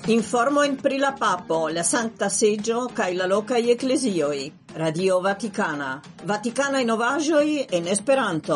Informojn pri la papo, la Sankta Seĝo kaj la lokaj eklezioj. Radio Vatikana. Vatikanaj novaĵoj en Esperanto.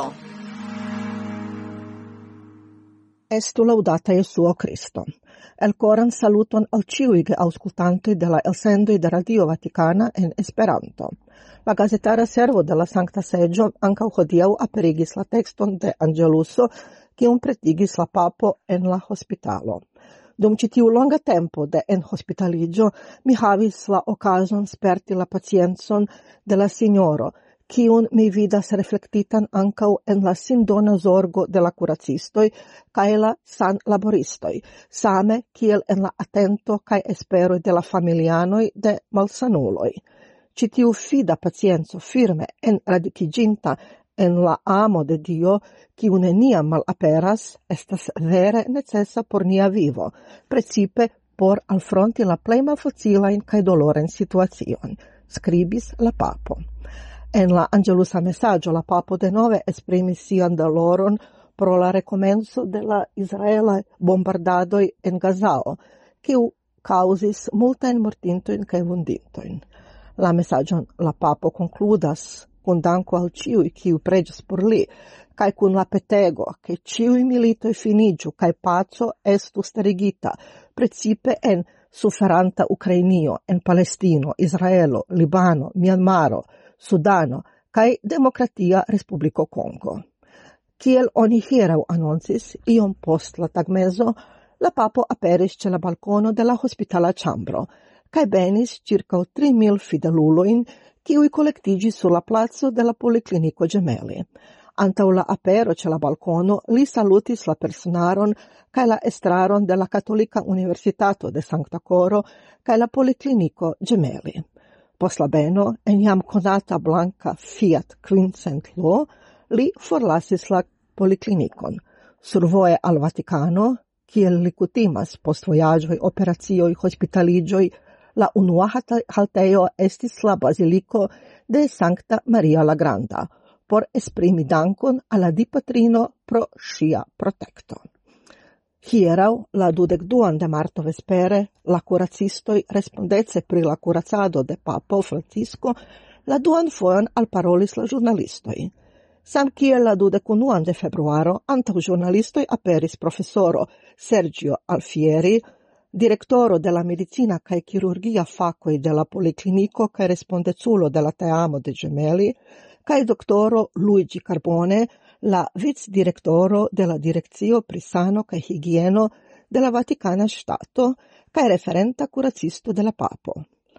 Estu laudata Jesuo Cristo. El coran saluton al ĉiuj geaŭskultantoj de la elsendoj de Radio Vatikana en Esperanto. La gazetara servo de la Sankta Seĝo ankaŭ hodiaŭ aperigis la tekston de Angeluso, kiun pretigis la papo en la hospitalo. Dum ĉi tiu longa tempo de enhospitaliĝo mi havis la okazon sperti la paciencon de la Signoro, kiun mi vidas reflektitan ankaŭ en la sindona zorgo de la kuracistoj kaj la sanlaboristoj, same kiel en la atento kaj esperoj de la familianoj de malsanuloj. Ĉi tiu fida pacienco firme enradikiĝinta en la amo de Dio, kiu neniam malaperas, estas vere necesa por nia vivo, precipe por alfronti la plej malfacilajn kaj doloran situacion, skribis la papo. En la angelusa mesaĝo la papo denove esprimis sian doloron pro la rekomenco de la israelaj bombardadoj en Gazao, kiu kaŭzis multajn mortintojn kaj vundintojn. La mesaĝon la papo konkludas kun danko al ĉiuj, kiu preĝas por li, kaj kun la petego, ke ĉiuj militoj finiĝu kaj paco estu starigita, precipe en suferanta Ukrainio, en Palestino, Israelo, Libano, Myanmaro, Sudano kaj Demokratia Respubliko Kongo. Kiel oni hieraŭ anoncis, iom post la tagmezo, la papo aperis ĉe la balkono de la hospitala ĉambro, kaj benis ĉirkaŭ 3,000 fidelulojn, kiuj kolektiĝis sur la placo de la Polikliniko Gemelli. Antaŭ la apero ĉe la balkono li salutis la personaron kaj la estraron de la Katolika Universitato de Sankta Koro kaj la Polikliniko Gemelli. Post la beno, en jam konata blanka Fiat 500L, li forlasis la poliklinikon. Survoje al Vatikano, kiel li kutimas post vojaĝoj, operacioj, hospitaliĝoj, la unua haltejo estis la Baziliko de Sankta Maria la Granda, por esprimi dankon al la Dipatrino pro ŝia protekto. Hieraŭ, la 22 de marto vespere, la kuracistoj respondece pri la kuracado de papo Francisco la duan fojon alparolis la ĵurnalistoj. Samkiel la 21 de februaro, antaŭ ĵurnalistoj aperis profesoro Sergio Alfieri, direktoro de la medicina kaj kirurgia fakoj de la Polikliniko kaj respondeculo de la teamo de Gemelli, kaj doktoro Luigi Carbone, la vicdirektoro de la Direkcio pri sano kaj higieno de la Vatikana ŝtato kaj referenta kuracisto de la papo.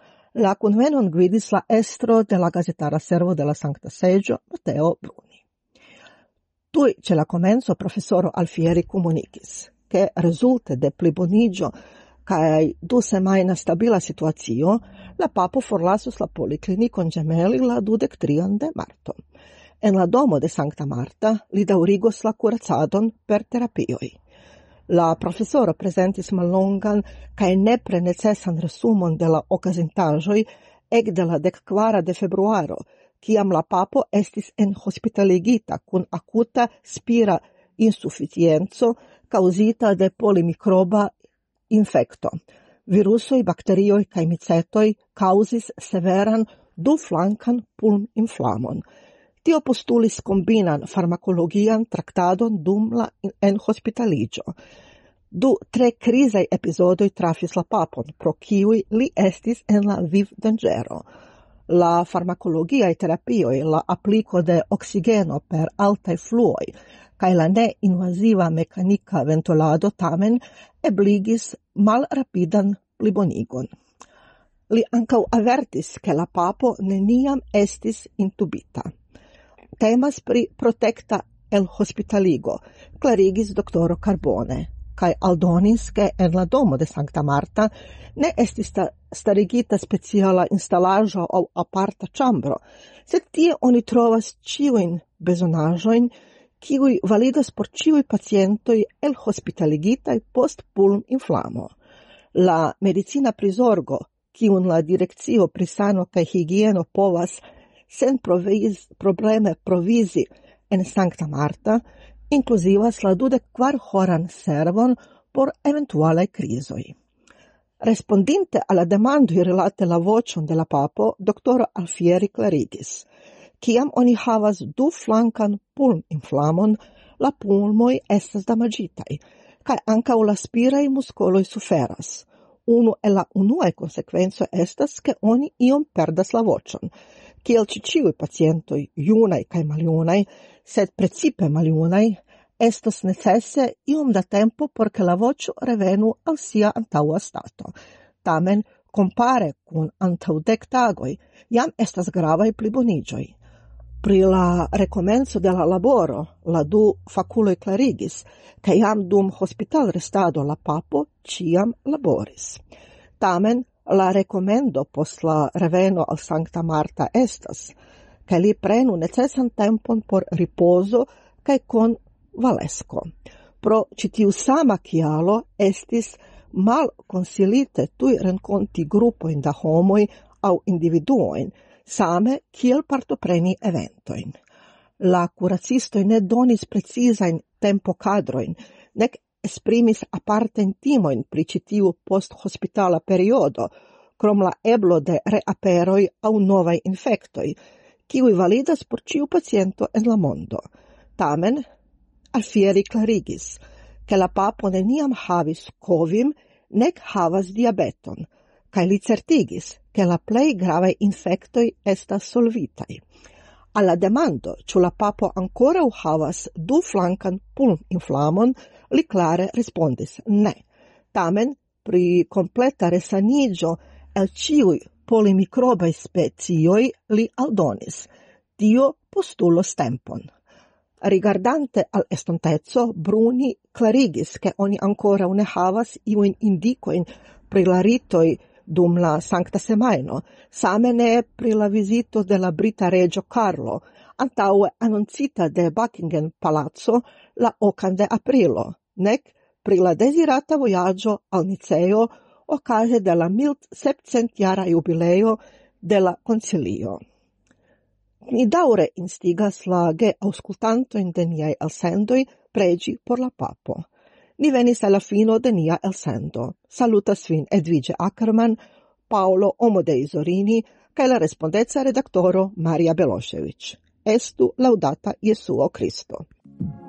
La kunvenon gvidis la estro de la gazetara servo de la Sankta Seĝo, Matteo Bruni. Tuj ĉe la komenco profesoro Alfieri komunikis, ke rezulte de pliboniĝo kaj 2 semajna stabila situacio, la papo forlasos la Poliklinikon Gemelli la 23 de marto. En la domo de Sankta Marta li daŭrigos la kuracadon per terapioj. La profesoro prezentis mallongan kaj nepre necesan resumon de la okazintaĵoj ekde la 14 de februaro, kiam la papo estis enhospitaligita kun akuta spira insuficienco kaŭzita de polimikroba infekto. Virusoj, bakterioj kaj micetoj kaŭzis severan duflankan pulminflamon. Tio postulis kombinan farmakologian traktadon dum la enhospitaliĝo. 2 tre krizaj epizodoj trafis la papon, pro kiuj li estis en la vivdanĝero. La farmakologiaj terapioj, la apliko de oksigeno per altaj fluoj, kaj la neinvaziva mekanika ventilado tamen ebligis malrapidan plibonigon. Li ankaŭ avertis, ke la papo neniam estis intubita. Temas pri protekta elhospitaligo, klarigis doktoro Carbone, kaj aldonis, ke en la domo de Sankta Marta ne estis starigita speciala instalaĵo aŭ aparta ĉambro, sed tie oni trovas ĉiujn bezonaĵojn, kiuj validas por ĉiuj pacientoj elhospitaligitaj post pulminflamo. La medicina prizorgo, kiun la Direkcio pri sano kaj higieno povas sen probleme provizi en Sankta Marta, inkluzivas la 24-horan servon por eventualaj krizoj. Respondinte alla demandoj rilate la voĉon de la papo, doktoro Alfieri klarigis: kiam oni havas du flankan pulminflamon, la pulmoj estas damaĝitaj, kaj ankaŭ la spiraj muskoloj suferas. Unu el la unuaj konsekvencoj estas, ke oni iom perdas la voĉon. Kiel ĉi ĉiuj pacientoj, junaj kaj maljunaj, sed precipe maljunaj, estas necese iom da tempo por ke la voĉo revenu al sia antaŭa stato. Tamen, kompare kun antaŭ 10 tagoj, jam estas gravaj pliboniĝoj. Pri la rekomenco de la laboro, la du fakuloj klarigis, ke jam dum hospitalrestado la papo ĉiam laboris. Tamen, la rekomendo post la reveno al Sankta Marta estas, ke li prenu necesan tempon por ripozo kaj konvalesko. Pro ĉi tiu sama kialo estis malkonsilite tuj renkonti grupojn da homoj aŭ individuojn, same kiel partopreni eventojn. La kuracistoj ne donis precizajn tempokadrojn, nek esprimis apartajn timojn pri ĉi tiu posthospitala periodo, krom la eblo de reaperoj aŭ novaj infektoj, kiuj validas por ĉiu paciento en la mondo. Tamen, Alfieri klarigis, ke la papo neniam havis COVID, nek havas diabeton, kaj li certigis, ke la plej gravaj infektoj estas solvitaj. Al la demando, ĉu la papo ankoraŭ havas du flankan pulminflamon, li klare respondis ne. Tamen, pri kompleta resaniĝo el ĉiuj polimikrobaj specioj li aldonis: tio postulos tempon. Rigardante al estonteco, Bruni klarigis, ke oni ankoraŭ ne havas iujn indikojn pri la ritoj dum la Sankta Semajno, same ne pri la vizito de la brita reĝo Karlo, antaŭe anoncita de Buckingham Palaco la 8 de aprilo, nek pri la dezirata vojaĝo al Niceo okaze de la 1700-jara jubileo de la Koncilio. Ni daŭre instigas la geaŭskultantojn de niaj elsendoj preĝi por la papo. Ni venis al la fino de nia elsendo. Salutas vin Edvige Ackerman, Paolo Omodei Zorini kaj la respondeca redaktoro Maria Belošević. Estu laŭdata Jesuo Kristo.